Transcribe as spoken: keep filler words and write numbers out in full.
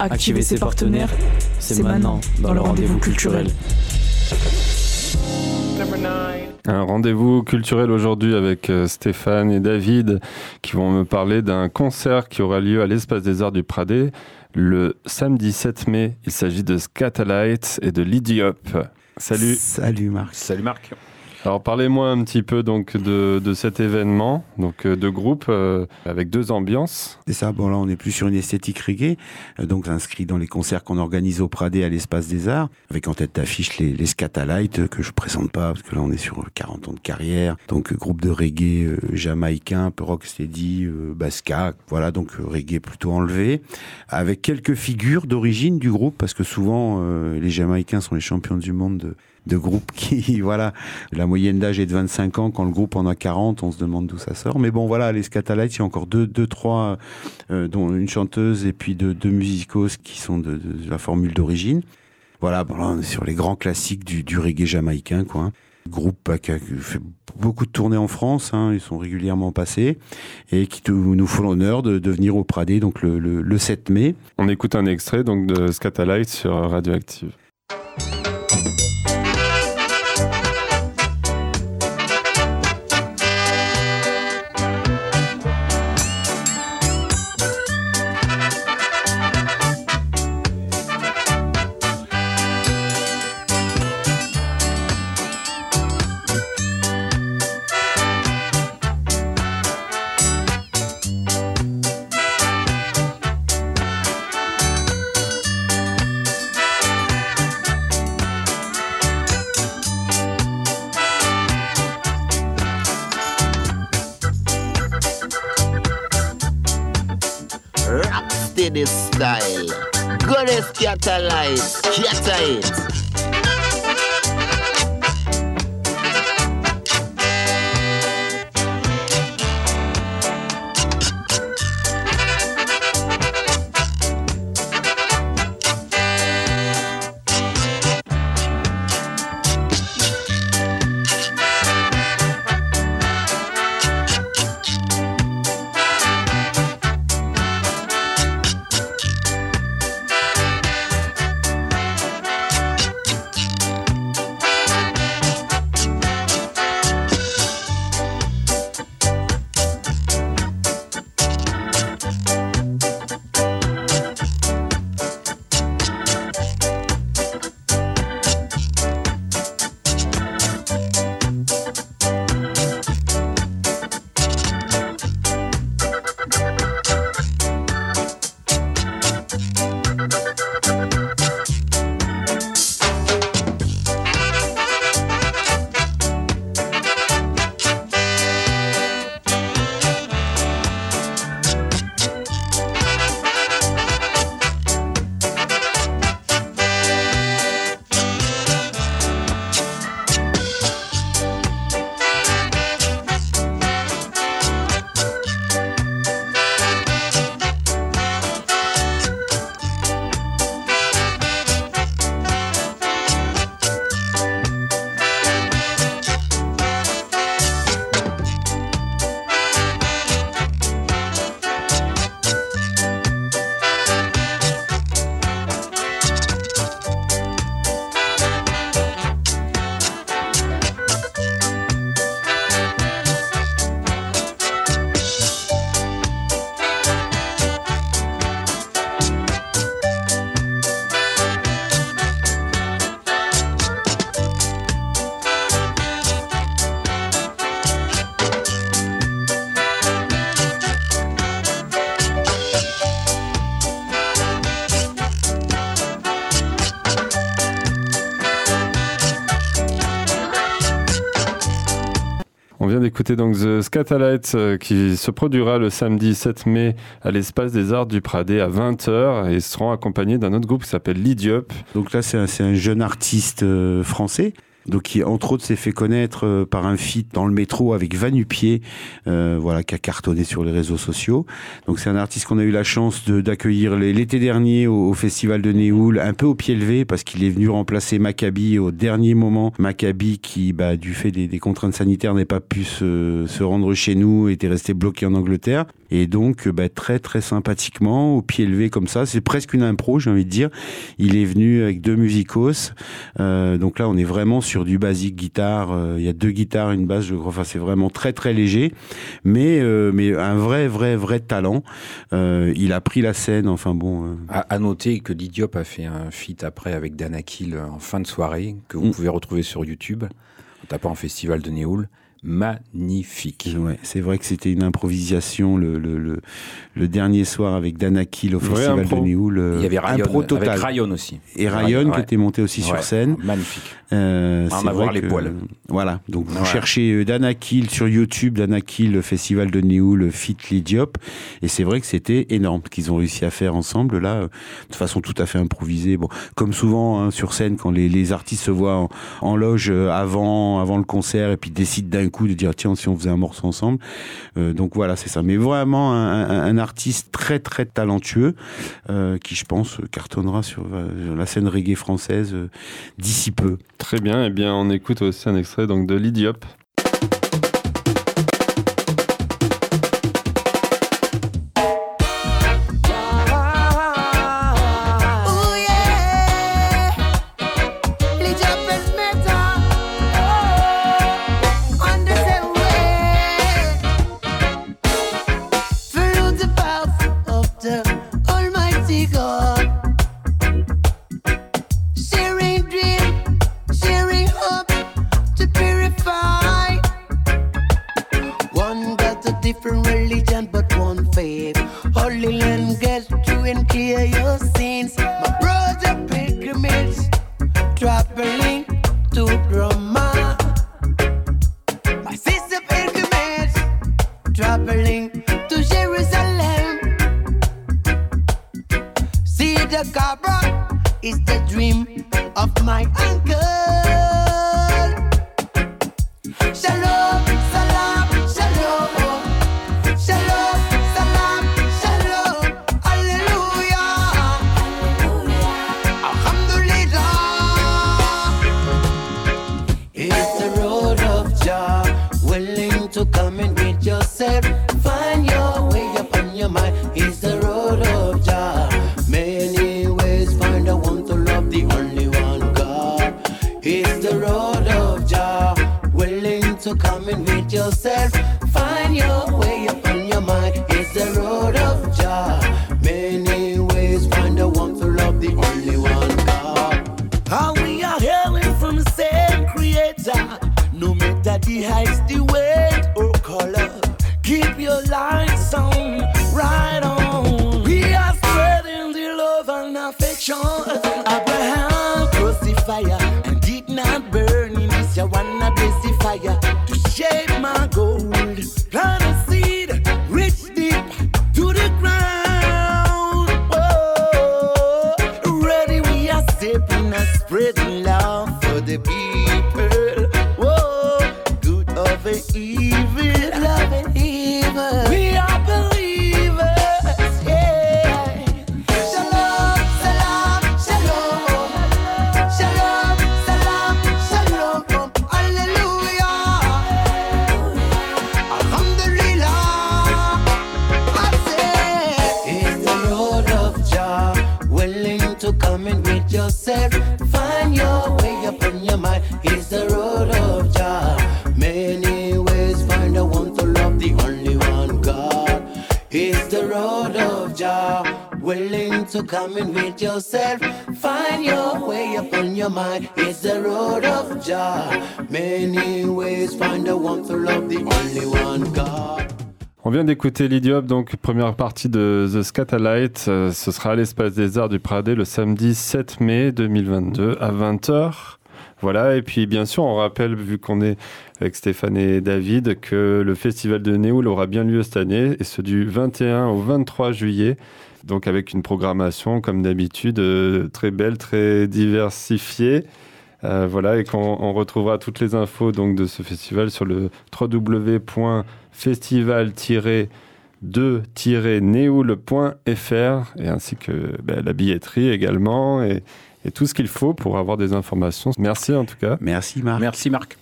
activez ses partenaires. C'est maintenant dans le rendez-vous culturel. Un rendez-vous culturel aujourd'hui avec Stéphane et David qui vont me parler d'un concert qui aura lieu à l'Espace des Arts du Pradet le samedi sept mai. Il s'agit de Scatalites et de Lydie-Up. Salut. Salut Marc. Salut Marc. Alors parlez-moi un petit peu donc de, de cet événement, donc de groupe euh, avec deux ambiances. C'est ça, bon là on est plus sur une esthétique reggae, euh, donc inscrit dans les concerts qu'on organise au Pradet à l'Espace des Arts, avec en tête d'affiche les, les Scatalites, que je présente pas, parce que là on est sur quarante ans de carrière, donc euh, groupe de reggae euh, jamaïcain, un peu rocksteady, euh, basca, voilà, donc euh, reggae plutôt enlevé, avec quelques figures d'origine du groupe, parce que souvent euh, les Jamaïcains sont les champions du monde de de groupes qui, voilà, la moyenne d'âge est de vingt-cinq ans, quand le groupe en a quarante, on se demande d'où ça sort. Mais bon, voilà, les Scatalites, il y a encore deux, deux trois, euh, dont une chanteuse et puis deux, deux musicos qui sont de, de, de la formule d'origine. Voilà, bon, là, on est sur les grands classiques du, du reggae jamaïcain, quoi. Groupe bah, qui a fait beaucoup de tournées en France, hein, ils sont régulièrement passés, et qui nous font l'honneur de, de venir au Pradet, donc le, le, le sept mai. On écoute un extrait donc de Scatalites sur Radioactive. Rocksteady style. Goddess Scatalites, scatter it. On vient d'écouter donc The Scatalites euh, qui se produira le samedi sept mai à l'Espace des Arts du Pradet à vingt heures et seront accompagnés d'un autre groupe qui s'appelle Lydie-Up. Donc là, c'est un, c'est un jeune artiste euh, français. Donc qui entre autres s'est fait connaître euh, par un feat dans le métro avec Va-Nu-Pieds, euh, voilà, qui a cartonné sur les réseaux sociaux. Donc c'est un artiste qu'on a eu la chance de, d'accueillir l'été dernier au, au festival de Néoul, un peu au pied levé parce qu'il est venu remplacer Maccabi au dernier moment. Maccabi qui, bah, du fait des, des contraintes sanitaires, n'est pas pu se, se rendre chez nous, était resté bloqué en Angleterre. Et donc, bah, très très sympathiquement, au pied levé comme ça, c'est presque une impro, j'ai envie de dire. Il est venu avec deux musicos. Euh, donc là, on est vraiment sur du basique guitare. Euh, il y a deux guitares, une basse, je crois. Enfin, c'est vraiment très très léger, mais euh, mais un vrai vrai vrai talent. Euh, il a pris la scène. Enfin bon. Euh... À, à noter que Lidiop a fait un feat après avec Dan Akil en fin de soirée que vous mmh. pouvez retrouver sur YouTube en tapant un festival de Néoul. Magnifique. Ouais, c'est vrai que c'était une improvisation le, le, le, le dernier soir avec Dan Akil au ouais, Festival de Néoul. Euh, Il y avait Ryan, avec Ryan aussi. Et Ryan, Ryan qui ouais. était monté aussi ouais. sur scène. Magnifique. Euh, on va voir les que, poils. Voilà, donc vous ouais. cherchez Dan Akil sur YouTube, Dan Akil, le Festival de Néoul, Fit Lidiop, et c'est vrai que c'était énorme ce qu'ils ont réussi à faire ensemble, là, de façon tout à fait improvisée. Bon, comme souvent hein, sur scène, quand les, les artistes se voient en, en loge avant, avant le concert, et puis décident d'un coup de dire tiens si on faisait un morceau ensemble, euh, donc voilà c'est ça, mais vraiment un, un, un artiste très très talentueux euh, qui je pense cartonnera sur euh, la scène reggae française euh, d'ici peu. Très bien, et eh bien on écoute aussi un extrait donc de Lidiop. So come in with yourself, find your way upon your mind. It's the road of Jah. Many ways, find the one to love, the only one God. On vient d'écouter Lidiop, donc première partie de The Scatalight. Euh, ce sera à l'Espace des Arts du Pradé le samedi sept mai deux mille vingt-deux à vingt heures. Voilà, et puis bien sûr, on rappelle, vu qu'on est avec Stéphane et David, que le Festival de Néoul aura bien lieu cette année, et ce du vingt et un au vingt-trois juillet. Donc avec une programmation, comme d'habitude, euh, très belle, très diversifiée. Euh, voilà, et qu'on on retrouvera toutes les infos donc, de ce festival sur le w w w point festival tiret deux tiret néoul point f r, et ainsi que ben, la billetterie également, et, et tout ce qu'il faut pour avoir des informations. Merci en tout cas. Merci Marc. Merci Marc.